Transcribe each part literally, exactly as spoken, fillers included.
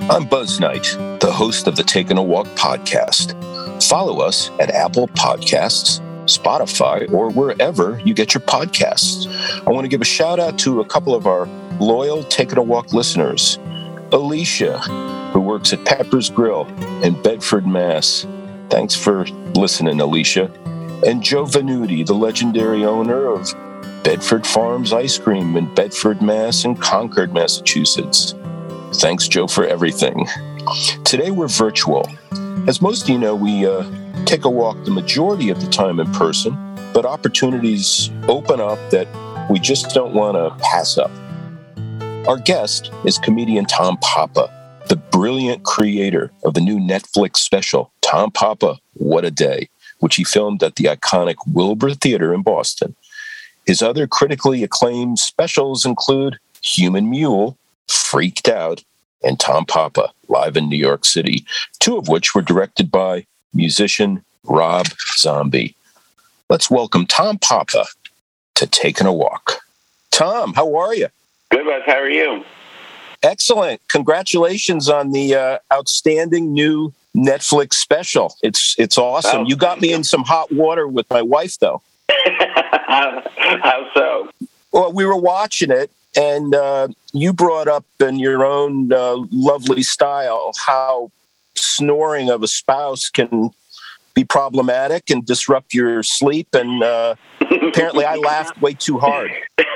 I'm Buzz Knight, the host of the Taking a Walk podcast. Follow us at Apple Podcasts, Spotify, or wherever you get your podcasts. I want to give a shout out to a couple of our loyal Taking a Walk listeners. Alicia, who works at Pepper's Grill in Bedford, Mass. Thanks for listening, Alicia. And Joe Venuti, the legendary owner of Bedford Farms Ice Cream in Bedford, Mass. and Concord, Massachusetts. Thanks, Joe, for everything. Today we're virtual. As most of you know, we uh, take a walk the majority of the time in person, but opportunities open up that we just don't want to pass up. Our guest is comedian Tom Papa, the brilliant creator of the new Netflix special, Tom Papa, What a Day, which he filmed at the iconic Wilbur Theater in Boston. His other critically acclaimed specials include Human Mule, Freaked Out, and Tom Papa, live in New York City, two of which were directed by musician Rob Zombie. Let's welcome Tom Papa to Taking a Walk. Tom, how are you? Good, Buzz. How are you? Excellent. Congratulations on the uh, outstanding new Netflix special. It's it's awesome. Oh, you got me in some hot water with my wife, though. how, how so? Well, we were watching it, and uh, you brought up in your own uh, lovely style how snoring of a spouse can be problematic and disrupt your sleep. And uh, apparently I laughed way too hard.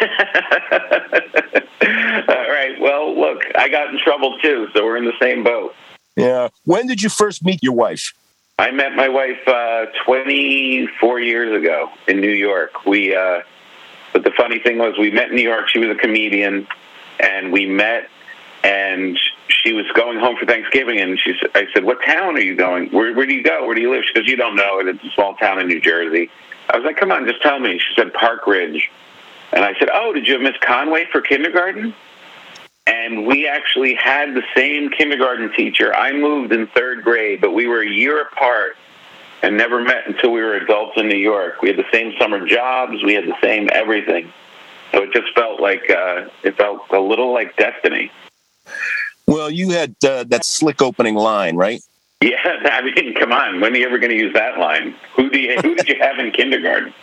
All right. Well, look, I got in trouble too, so we're in the same boat. Yeah. When did you first meet your wife? I met my wife uh, twenty-four years ago in New York. We, uh, but the funny thing was, we met in New York. She was a comedian, and we met, and she was going home for Thanksgiving, and she, I said, "What town are you going? Where, where do you go? Where do you live?" She goes, "You don't know it. It's a small town in New Jersey." I was like, "Come on, just tell me." She said, "Park Ridge." And I said, "Oh, did you have Miss Conway for kindergarten?" And we actually had the same kindergarten teacher. I moved in third grade, but we were a year apart and never met until we were adults in New York. We had the same summer jobs. We had the same everything. So it just felt like, uh, it felt a little like destiny. Well, you had uh, that slick opening line, right? Yeah, I mean, come on. When are you ever going to use that line? Who do you, who did you have in kindergarten?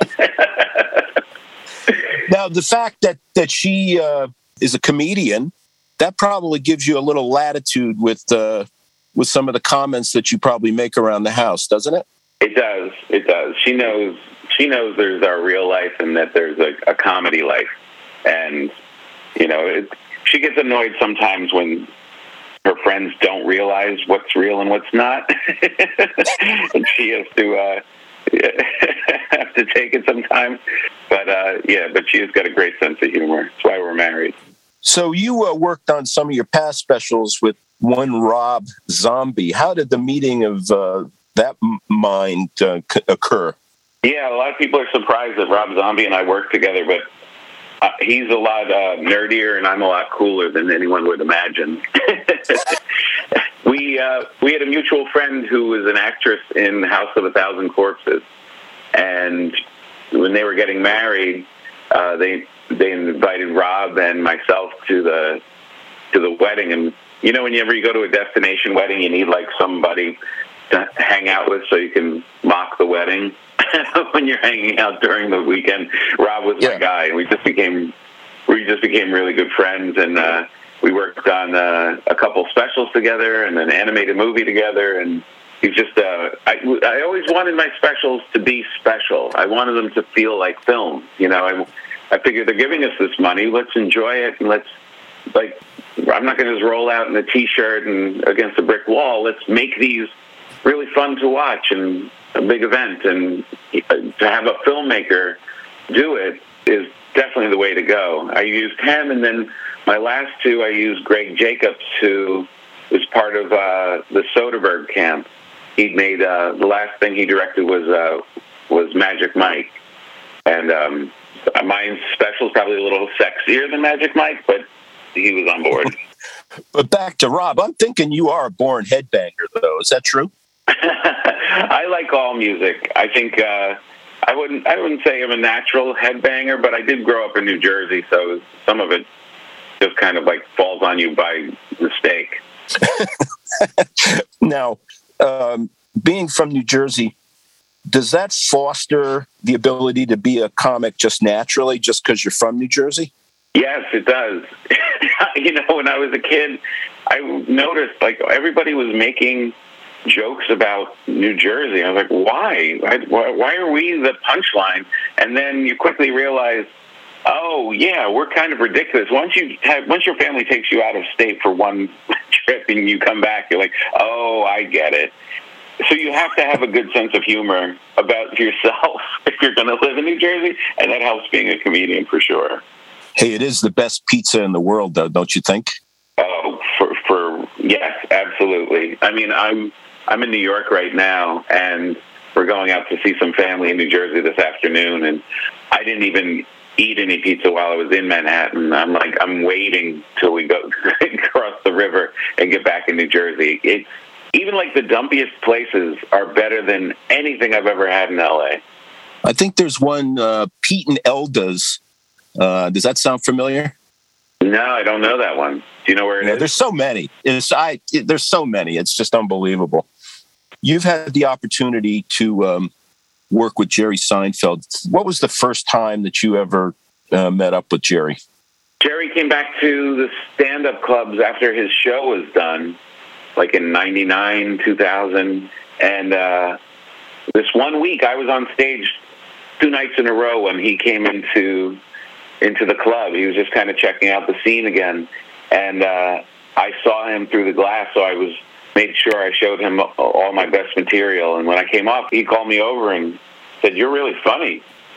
Now, the fact that, that she uh, is a comedian, that probably gives you a little latitude with uh, with some of the comments that you probably make around the house, doesn't it? It does. It does. She knows. She knows there's our real life and that there's a, a comedy life. And, you know, it, she gets annoyed sometimes when her friends don't realize what's real and what's not. And she has to... Uh, have to take it sometimes, but uh, yeah, but she has got a great sense of humor. That's why we're married. So you uh, worked on some of your past specials with one Rob Zombie. How did the meeting of uh, that m- mind uh, c- occur? Yeah, a lot of people are surprised that Rob Zombie and I work together, but uh, he's a lot uh, nerdier and I'm a lot cooler than anyone would imagine. We uh, we had a mutual friend who was an actress in House of a Thousand Corpses, and when they were getting married, uh, they they invited Rob and myself to the to the wedding. And you know, whenever you go to a destination wedding, you need like somebody to hang out with so you can mock the wedding. When you're hanging out during the weekend, Rob was yeah. my guy, and we just became we just became really good friends. And uh, we worked on uh, a couple specials together and an animated movie together, and he's just, uh, I, I always wanted my specials to be special. I wanted them to feel like film. You know, I, I figured they're giving us this money. Let's enjoy it, and let's, like, I'm not going to just roll out in a T-shirt and against a brick wall. Let's make these really fun to watch and a big event. And to have a filmmaker do it is definitely the way to go. I used him, and then my last two, I used Greg Jacobs, who was part of uh, the Soderbergh camp. He'd made, uh, the last thing he directed was uh, was Magic Mike. And um, my special is probably a little sexier than Magic Mike, but he was on board. But back to Rob, I'm thinking you are a born headbanger, though. Is that true? I like all music. I think uh, I wouldn't I wouldn't say I'm a natural headbanger, but I did grow up in New Jersey, so some of it just kind of like falls on you by mistake. Now, um, being from New Jersey, does that foster the ability to be a comic just naturally, just because you're from New Jersey? Yes, it does. You know, when I was a kid, I noticed like everybody was making jokes about New Jersey. I was like, why? Why, why are we the punchline? And then you quickly realize, oh yeah, we're kind of ridiculous. Once you have, once your family takes you out of state for one trip and you come back, you're like, oh, I get it. So you have to have a good sense of humor about yourself if you're going to live in New Jersey, and that helps being a comedian for sure. Hey, it is the best pizza in the world, though, don't you think? Oh, for for yes, absolutely. I mean, I'm I'm in New York right now, and we're going out to see some family in New Jersey this afternoon, and I didn't even eat any pizza while I was in Manhattan. I'm like, I'm waiting till we go across the river and get back in New Jersey. It's even like the dumpiest places are better than anything I've ever had in L A. I think there's one, uh, Pete and Elda's. Uh, does that sound familiar? No, I don't know that one. Do you know where it yeah, is? There's so many. It's, I, it, there's so many. It's just unbelievable. You've had the opportunity to um, work with Jerry Seinfeld. What was the first time that you ever uh, met up with Jerry? Jerry came back to the stand-up clubs after his show was done, like in ninety-nine, two thousand. And uh, this one week, I was on stage two nights in a row when he came into into the club. He was just kind of checking out the scene again. And uh, I saw him through the glass, so I was made sure I showed him all my best material. And when I came up, he called me over and said, "You're really funny."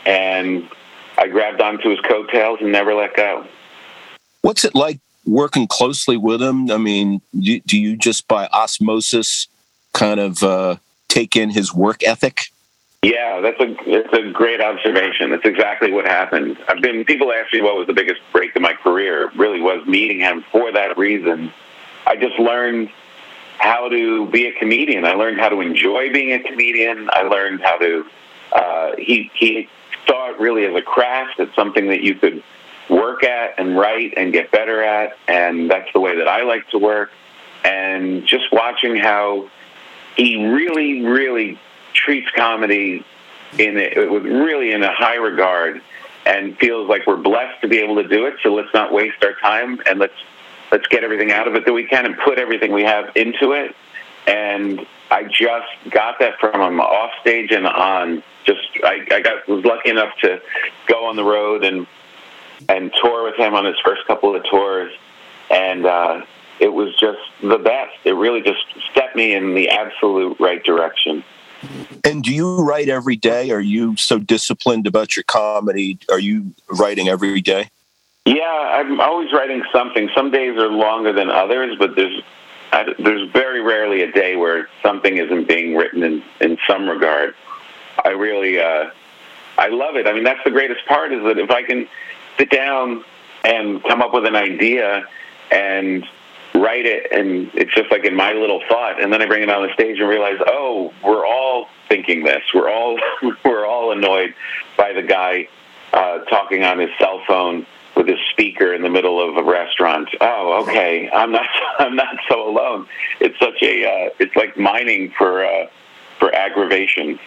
And I grabbed onto his coattails and never let go. What's it like working closely with him? I mean, do you just by osmosis kind of uh, take in his work ethic? Yeah, that's a it's a great observation. That's exactly what happened. I've been people ask me what was the biggest break in my career. It really was meeting him for that reason. I just learned how to be a comedian. I learned how to enjoy being a comedian. I learned how to uh, he he saw it really as a craft. It's something that you could work at and write and get better at, and that's the way that I like to work. And just watching how he really, really treats comedy in it with really in a high regard, and feels like we're blessed to be able to do it. So let's not waste our time, and let's let's get everything out of it that we can, and put everything we have into it. And I just got that from him off stage and on. Just I, I got was lucky enough to go on the road and and tour with him on his first couple of tours, and uh, it was just the best. It really just stepped me in the absolute right direction. And do you write every day? Are you so disciplined about your comedy? Are you writing every day? Yeah, I'm always writing something. Some days are longer than others, but there's I, there's very rarely a day where something isn't being written in, in some regard. I really, uh, I love it. I mean, that's the greatest part, is that if I can sit down and come up with an idea and write it, and it's just like in my little thought, and then I bring it on the stage and realize, oh, we're all thinking this. We're all we're all annoyed by the guy uh, talking on his cell phone with his speaker in the middle of a restaurant. Oh, okay, I'm not I'm not so alone. It's such a uh, it's like mining for uh, for aggravation.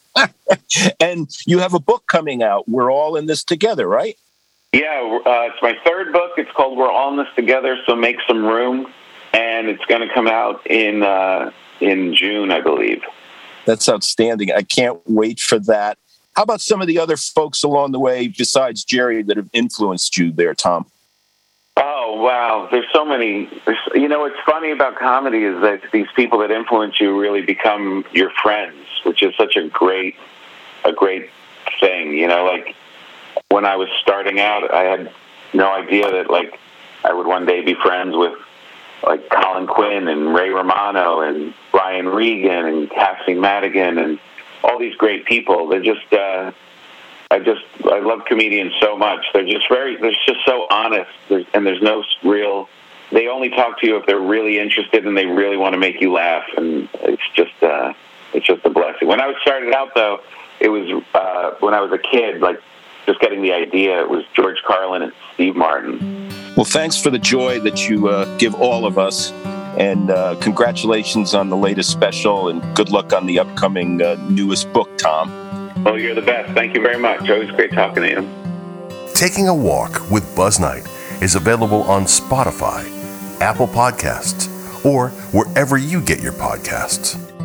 And you have a book coming out. We're all in this together, right? Yeah, uh, it's my third book. It's called We're All in This Together, so make some room. And it's going to come out in uh, in June, I believe. That's outstanding. I can't wait for that. How about some of the other folks along the way besides Jerry that have influenced you there, Tom? Oh, wow. There's so many. There's, you know, what's funny about comedy is that these people that influence you really become your friends, which is such a great, a great thing. You know, like, when I was starting out, I had no idea that, like, I would one day be friends with, like, Colin Quinn and Ray Romano and Brian Regan and Cassie Madigan and all these great people. They're just, uh, I just, I love comedians so much. They're just very, they're just so honest, there's, and there's no real, they only talk to you if they're really interested and they really want to make you laugh, and it's just, uh, it's just a blessing. When I was started out, though, it was, uh, when I was a kid, like, just getting the idea, it was George Carlin and Steve Martin. Well, thanks for the joy that you uh, give all of us. And uh, congratulations on the latest special, and good luck on the upcoming uh, newest book, Tom. Well, you're the best. Thank you very much. Always great talking to you. Taking a Walk with Buzz Knight is available on Spotify, Apple Podcasts, or wherever you get your podcasts.